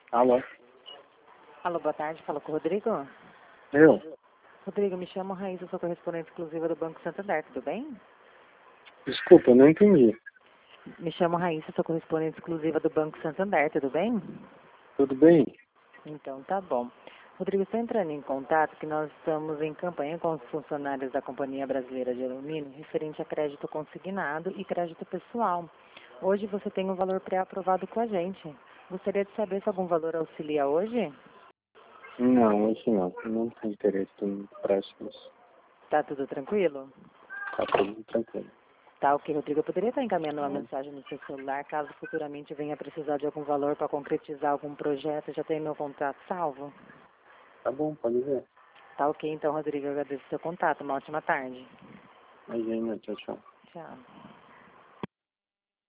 Alô? Alô, boa tarde. Fala com o Rodrigo. Eu? Rodrigo, me chamo Raíssa, sou correspondente exclusiva do Banco Santander, tudo bem? Desculpa, eu não entendi. Me chamo Raíssa, sou correspondente exclusiva do Banco Santander, tudo bem? Tudo bem? Então, tá bom. Rodrigo, estou entrando em contato que nós estamos em campanha com os funcionários da Companhia Brasileira de Alumínio referente a crédito consignado e crédito pessoal. Hoje você tem um valor pré-aprovado com a gente. Gostaria de saber se algum valor auxilia hoje? Não, isso não. Eu não tenho interesse em empréstimos. Tá tudo tranquilo? Tá tudo tranquilo. Tá, ok, Rodrigo. Eu poderia estar encaminhando uma mensagem no seu celular, caso futuramente venha precisar de algum valor para concretizar algum projeto. Já tem meu contato salvo? Tá bom, pode ver. Tá, ok. Então, Rodrigo, eu agradeço o seu contato. Uma ótima tarde. Imagina, tchau, tchau. Tchau.